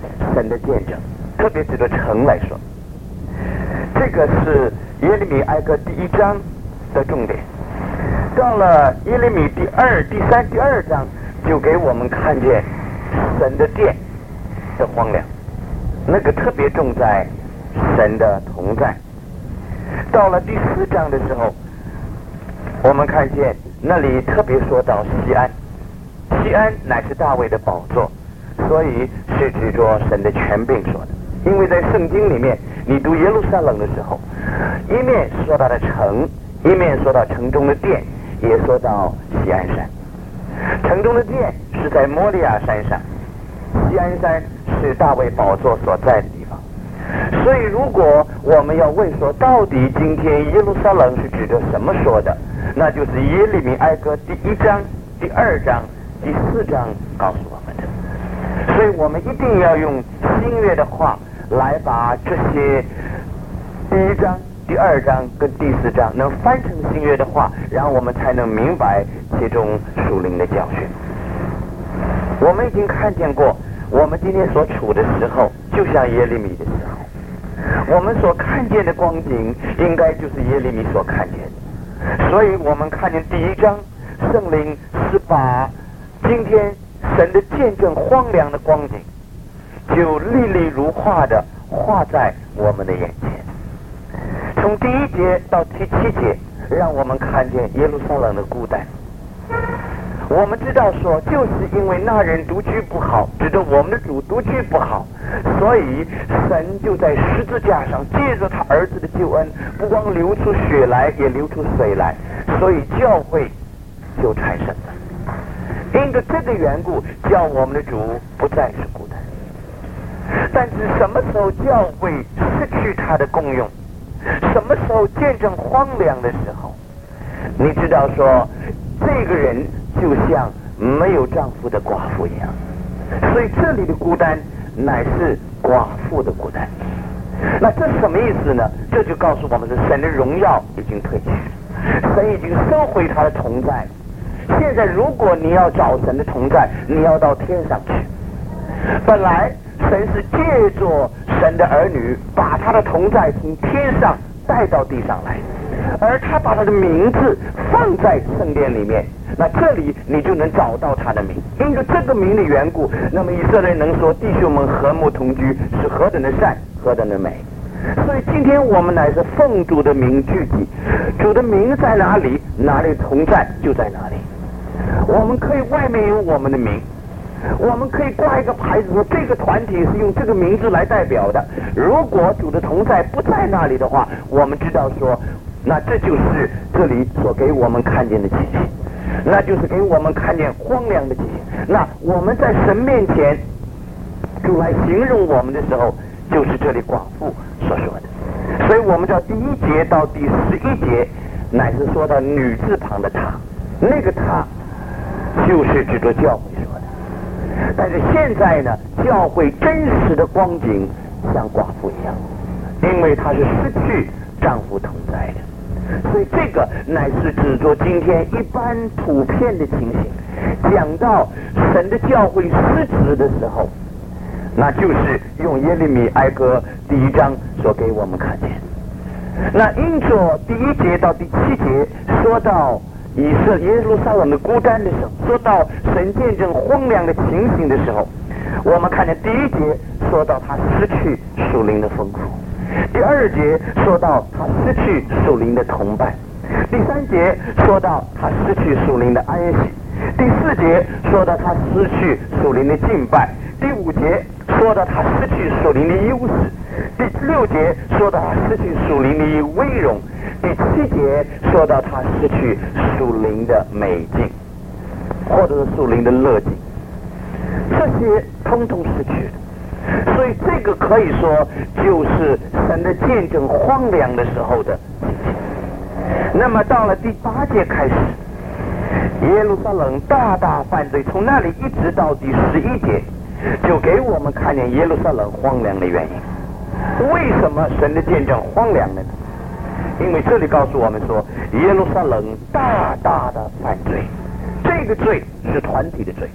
神的见证，特别指着城来说。这个是耶利米哀歌第1章的重点。到了耶利米第2、第3、第2章，就给我们看见神的殿的荒凉，那个特别重在神的同在。到了第4章的时候，我们看见那里特别说到锡安，锡安乃是大卫的宝座，所以是指着神的权柄说的。因为在圣经里面，你读耶路撒冷的时候，一面说到了城，一面说到城中的殿，也说到锡安山。城中的殿是在摩利亚山上，锡安山是大卫宝座所在的地方。所以如果我们要问说，到底今天耶路撒冷是指着什么说的，那就是耶利米哀歌第1章、第2章、第4章告诉我们的。所以我们一定要用新约的话来把这些第1章、第2章跟第4章能翻成新约的话，然后我们才能明白其中属灵的教训。我们已经看见过，我们今天所处的时候就像耶利米的时候，我们所看见的光景应该就是耶利米所看见的。所以我们看见第1章，圣灵是把今天神的见证荒凉的光景就历历如画的画在我们的眼前。从第1节到第7节，让我们看见耶路撒冷的孤单。我们知道说，就是因为那人独居不好，指着我们的主独居不好，所以神就在十字架上借着他儿子的救恩，不光流出血来，也流出水来，所以教会就产生了。因着这个缘故，叫我们的主不再是孤单。但是什么时候教会失去它的功用，什么时候见证荒凉的时候，你知道说，这个人就像没有丈夫的寡妇一样。所以这里的孤单乃是寡妇的孤单。那这什么意思呢？这就告诉我们是神的荣耀已经退去，神已经收回他的同在。现在如果你要找神的同在，你要到天上去。本来神是借着神的儿女把他的同在从天上带到地上来，而他把他的名字放在圣殿里面，那这里你就能找到他的名。因着这个名的缘故，那么以色列能说弟兄们和睦同居是何等的善，何等的美。所以今天我们乃是奉主的名聚集，主的名在哪里，哪里同在就在哪里。我们可以外面有我们的名，我们可以挂一个牌子说这个团体是用这个名字来代表的。如果主的同在不在那里的话，我们知道说，那这就是这里所给我们看见的情形，那就是给我们看见荒凉的情形。那我们在神面前主来形容我们的时候，就是这里寡妇所说的。所以我们知道第1节到第11节乃是说到女字旁的她，那个她就是指着教会说的。但是现在呢，教会真实的光景像寡妇一样，因为她是失去丈夫同在的。所以这个乃是指着今天一般普遍的情形。讲到神的教会失职的时候，那就是用耶利米哀歌第1章所给我们看见。那因着第1节到第7节说到耶路撒冷的孤单的时候，说到神见证荒凉的情形的时候，我们看见第1节说到他失去属灵的丰富，第2节说到他失去属灵的同伴，第3节说到他失去属灵的安息，第4节说到他失去属灵的敬拜，第5节说到他失去属灵的优势，第6节说到他失去属灵的威荣，第7节说到他失去属灵的美境，或者是属灵的乐境，这些通通失去了。所以这个可以说就是神的见证荒凉的时候的情形。那么到了第8节开始，耶路撒冷大大犯罪，从那里一直到第11节，就给我们看见耶路撒冷荒凉的原因。为什么神的见证荒凉了呢？因为这里告诉我们说，耶路撒冷大大的犯罪，这个罪是团体的罪，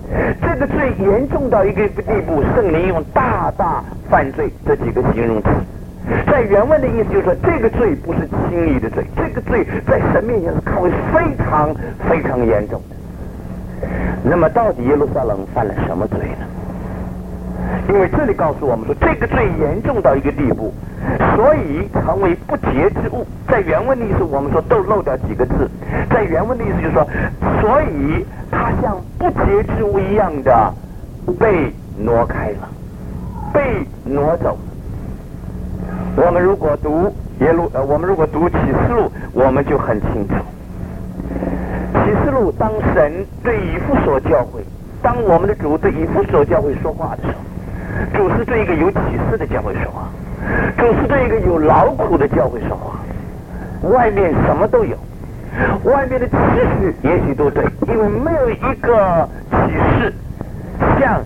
这个罪严重到一个地步，圣灵用大大犯罪这几个形容词。在原文的意思就是说，这个罪不是轻易的罪，这个罪在神面前是看为非常非常严重的。那么到底耶路撒冷犯了什么罪呢？因为这里告诉我们说，这个罪严重到一个地步，所以成为不洁之物。在原文的意思，我们说都漏掉几个字。在原文的意思就是说，所以它像不洁之物一样的被挪开了，被挪走了。我们如果读我们如果读启示录，我们就很清楚。启示录，当神对以弗所教会，当我们的主对以弗所教会说话的时候，主是对一个有启示的教会说话，主是对一个有劳苦的教会说话。外面什么都有，外面的秩序也许都对，因为没有一个启示像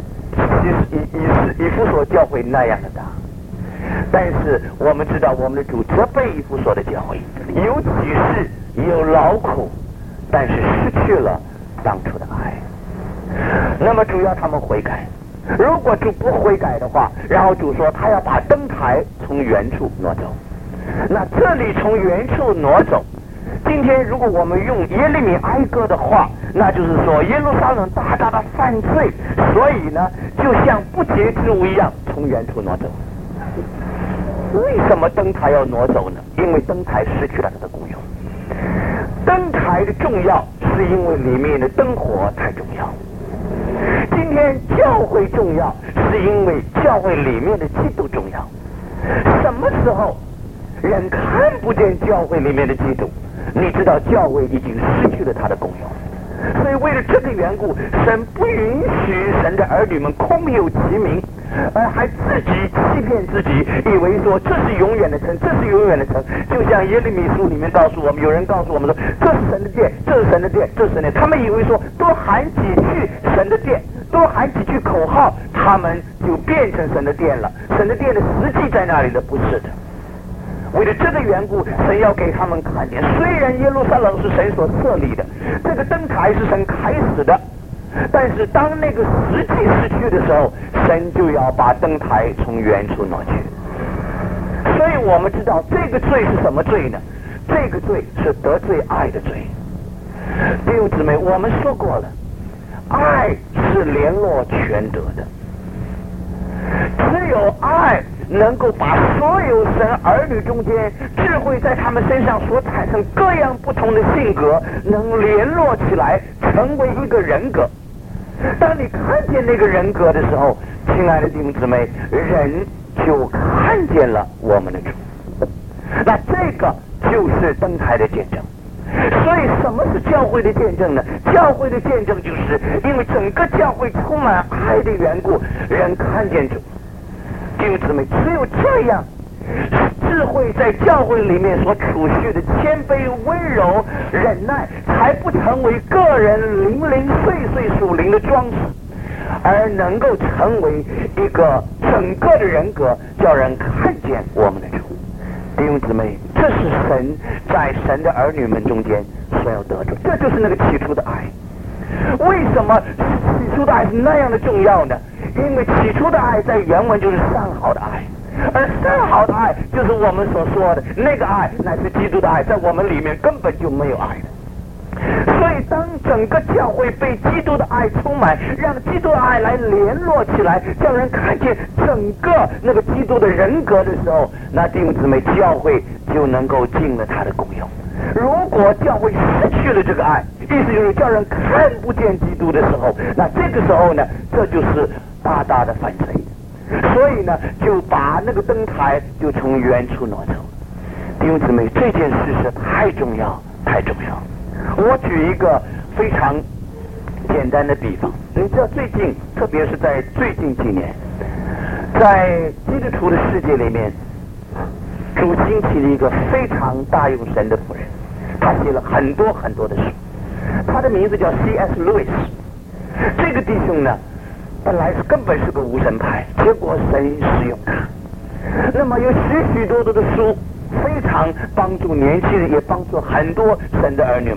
以弗所教会那样的大。但是我们知道，我们的主责备以弗所的教会有启示，有劳苦，但是失去了当初的爱。那么主要他们悔改，如果主不悔改的话，然后主说他要把灯台从原处挪走。那这里从原处挪走，今天如果我们用耶利米哀歌的话，那就是说耶路撒冷大大的犯罪，所以呢就像不洁之物一样从原处挪走。为什么灯台要挪走呢？因为灯台失去了它的功用。灯台的重要是因为里面的灯火太重要。今天教会重要是因为教会里面的基督重要。什么时候人看不见教会里面的基督，你知道教会已经失去了它的功用。所以为了这个缘故，神不允许神的儿女们空有其名，而还自己欺骗自己，以为说这是永远的城，这是永远的城。就像耶利米书里面告诉我们，有人告诉我们说这是神的殿，这是神的殿，这是神的殿。他们以为说多喊几句神的殿，多喊几句口号，他们就变成神的殿了。神的殿的实际在那里的不是的。为了这个缘故，神要给他们看见，虽然耶路撒冷是神所设立的，这个灯台是神开始的，但是当那个实际失去的时候，神就要把灯台从原处挪去。所以我们知道这个罪是什么罪呢？这个罪是得罪爱的罪。弟兄姊妹，我们说过了，爱是联络全德的，只有爱能够把所有神儿女中间智慧在他们身上所产生各样不同的性格能联络起来，成为一个人格。当你看见那个人格的时候，亲爱的弟兄姊妹，人就看见了我们的主。那这个就是灯台的见证。所以什么是教会的见证呢？教会的见证就是因为整个教会充满爱的缘故，人看见主。弟兄姊妹，只有这样，智慧在教会里面所储蓄的谦卑、温柔、忍耐，才不成为个人零零碎碎属灵的装饰，而能够成为一个整个的人格，叫人看见我们的主。弟兄姊妹，这是神在神的儿女们中间所要得着，这就是那个起初的爱。为什么起初的爱是那样的重要呢？因为起初的爱在原文就是上好的爱，而上好的爱就是我们所说的那个爱，乃是基督的爱，在我们里面根本就没有爱的。所以当整个教会被基督的爱充满，让基督的爱来联络起来，叫人看见整个那个基督的人格的时候，那弟兄姊妹，教会就能够尽了他的功用。如果教会失去了这个爱，意思就是叫人看不见基督的时候，那这个时候呢，这就是大大的犯罪。所以呢，就把那个灯台就从原处挪走。弟兄姊妹，这件事是太重要，太重要。我举一个非常简单的比方，你知道最近，特别是在最近几年，在基督徒的世界里面，主兴起了一个非常大用神的仆人，他写了很多很多的书，他的名字叫 C.S. Lewis。这个弟兄呢，本来根本是个无神派，结果神使用他，那么有许许多多的书，非常帮助年轻人，也帮助很多神的儿女们。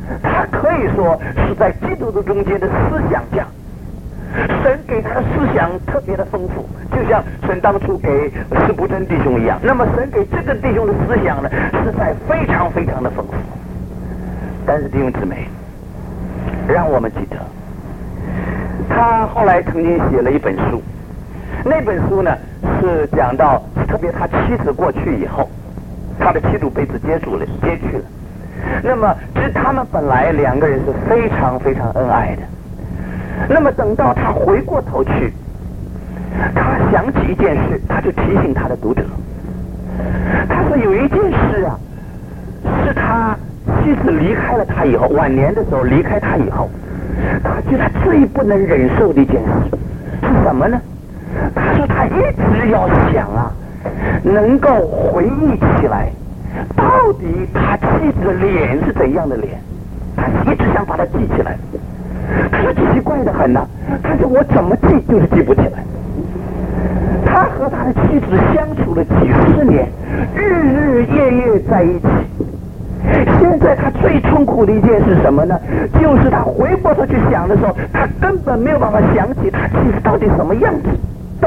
他可以说是在基督徒中间的思想家。神给他的思想特别的丰富，就像神当初给司布真弟兄一样。那么神给这个弟兄的思想呢，实在非常非常的丰富。但是弟兄姊妹，让我们记得，他后来曾经写了一本书，那本书呢是讲到特别他妻子过去以后，他的妻子被子接去了。那么其实他们本来两个人是非常非常恩爱的。那么等到他回过头去，他想起一件事，他就提醒他的读者，他说有一件事啊，是他妻子离开了他以后，晚年的时候离开他以后，他觉得最不能忍受的一件事是什么呢？他说他一直要想啊，能够回忆起来，到底他妻子的脸是怎样的脸，他一直想把它记起来。他说奇怪的很呐，他说我怎么记就是记不起来。他和他的妻子相处了几十年，日日夜夜在一起。现在他最痛苦的一件是什么呢？就是他回过头去想的时候，他根本没有办法想起他妻子到底什么样子，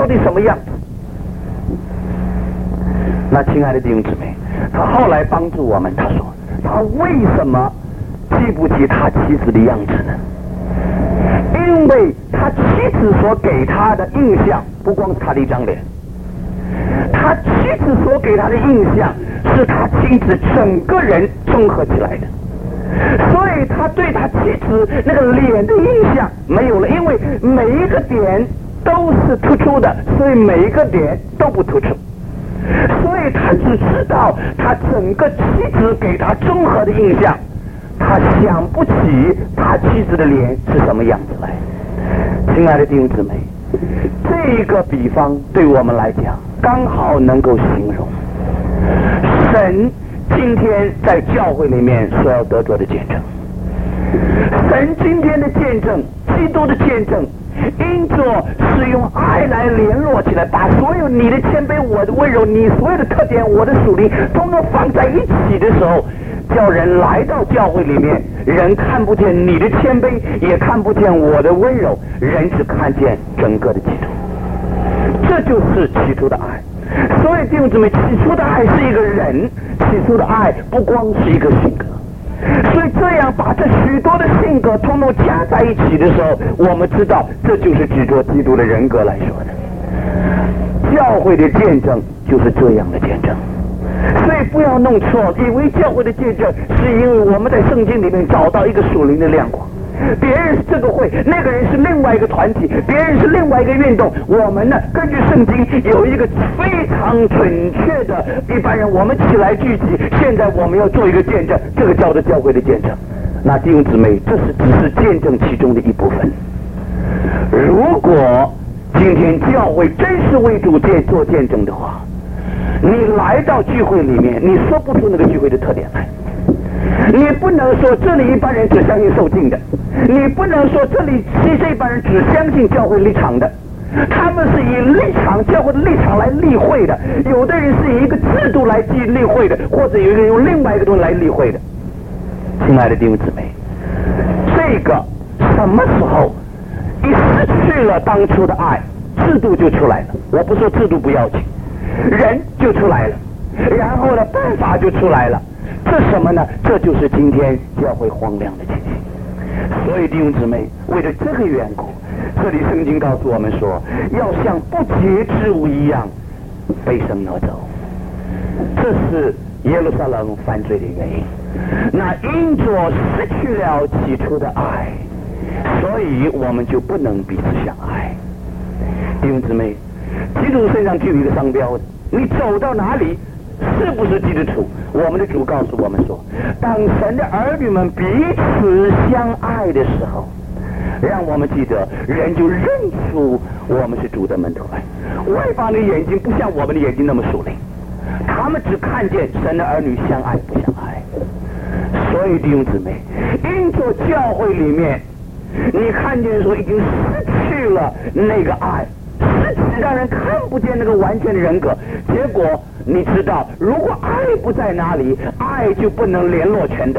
那亲爱的弟兄姊妹，他后来帮助我们，他说他为什么记不起他妻子的样子呢？因为他妻子所给他的印象不光是他的一张脸，他妻子所给他的印象是他妻子整个人综合起来的，所以他对他妻子那个脸的印象没有了，因为每一个点都是突出的，所以每一个点都不突出，所以他只知道他整个妻子给他综合的印象，他想不起他妻子的脸是什么样子来。亲爱的弟兄姊妹，这个比方对我们来讲刚好能够形容神今天在教会里面所要得着的见证。神今天的见证，基督的见证，因着是用爱来联络起来，把所有你的谦卑，我的温柔，你所有的特点，我的属灵，都能放在一起的时候，叫人来到教会里面，人看不见你的谦卑，也看不见我的温柔，人只看见整个的基督。这就是起初的爱。所以弟兄姊妹，起初的爱是一个人，起初的爱不光是一个性格。所以这样把这许多的性格通通加在一起的时候，我们知道这就是指着基督的人格来说的。教会的见证就是这样的见证。所以不要弄错，以为教会的见证是因为我们在圣经里面找到一个属灵的亮光，别人是这个会，那个人是另外一个团体，别人是另外一个运动，我们呢根据圣经有一个非常准确的一般人，我们起来聚集，现在我们要做一个见证，这个叫做教会的见证。那弟兄姊妹，这是只是见证其中的一部分。如果今天教会真是为主做见证的话，你来到聚会里面，你说不出那个聚会的特点来。你不能说这里一般人只相信受浸的，你不能说这里这一般人只相信教会立场的，他们是以立场教会的立场来立会的，有的人是以一个制度来立会的，或者有一个人用另外一个东西来立会的。亲爱的弟兄姊妹，这个什么时候一失去了当初的爱，制度就出来了。我不说制度不要紧，人就出来了，然后呢办法就出来了。这什么呢？这就是今天教会荒凉的情形。所以弟兄姊妹，为了这个缘故，这里圣经告诉我们说，要像不洁之物一样被神挪走。这是耶路撒冷犯罪的原因。那因着失去了起初的爱，所以我们就不能彼此相爱。弟兄姊妹，基督身上就有一个商标的，你走到哪里是不是基督徒？我们的主告诉我们说，当神的儿女们彼此相爱的时候，让我们记得人就认出我们是主的门徒来。外邦的眼睛不像我们的眼睛那么属灵，他们只看见神的儿女相爱不相爱。所以弟兄姊妹，因着教会里面你看见说已经失去了那个爱，失去让人看不见那个完全的人格，结果你知道，如果爱不在哪里，爱就不能联络全德。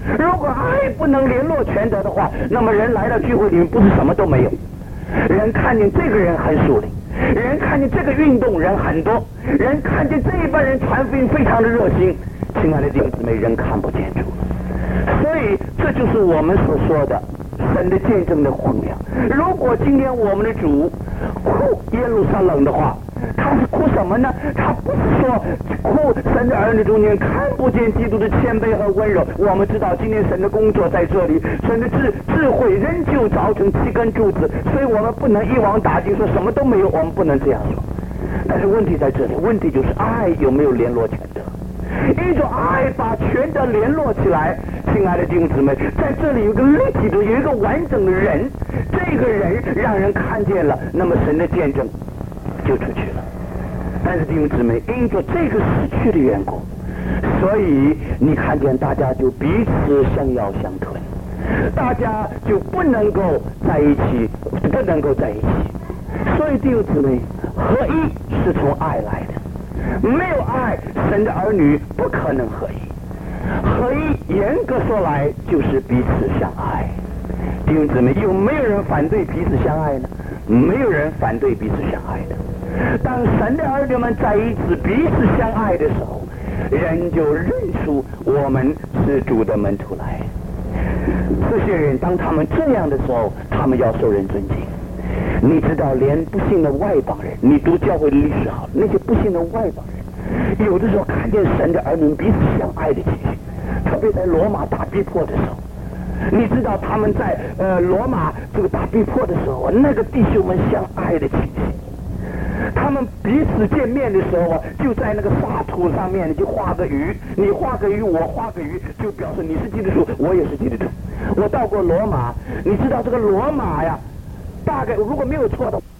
如果爱不能联络全德的话，那么人来到聚会里面不是什么都没有。人看见这个人很属灵，人看见这个运动人很多，人看见这一班人传福音非常的热心。亲爱的弟兄姊妹，人看不见主，所以这就是我们所说的神的见证的分量。如果今天我们的主哭耶路撒冷的话，他是哭什么呢？他不是说哭神的儿女中间看不见基督的谦卑和温柔。我们知道今天神的工作在这里，神的智慧仍旧凿成7根柱子，所以我们不能一网打尽，说什么都没有，我们不能这样说。但是问题在这里，问题就是爱有没有联络全德？一种爱把全德联络起来。亲爱的弟兄姊妹，在这里有一个立体的，有一个完整的人，这个人让人看见了，那么神的见证就出去了。但是弟兄姊妹，因着这个失去的缘故，所以你看见大家就彼此相要相吞，大家就不能够在一起，不能够在一起。所以弟兄姊妹，合一是从爱来的，没有爱，神的儿女不可能合一。合一严格说来就是彼此相爱。弟兄姊妹，有没有人反对彼此相爱呢？没有人反对彼此相爱的。当神的儿女们在一起彼此相爱的时候，人就认出我们是主的门徒来。这些人当他们这样的时候，他们要受人尊敬。你知道，连不信的外邦人，你读教会的历史好，那些不信的外邦人有的时候看见神的儿女彼此相爱的情形，特别在罗马大逼迫的时候，你知道他们在罗马这个大逼迫的时候，那个弟兄们相爱的情形，他们彼此见面的时候就在那个沙土上面就画个鱼，你画个鱼，我画个鱼，就表示你是基督徒，我也是基督徒。我到过罗马，你知道这个罗马呀，大概如果没有错的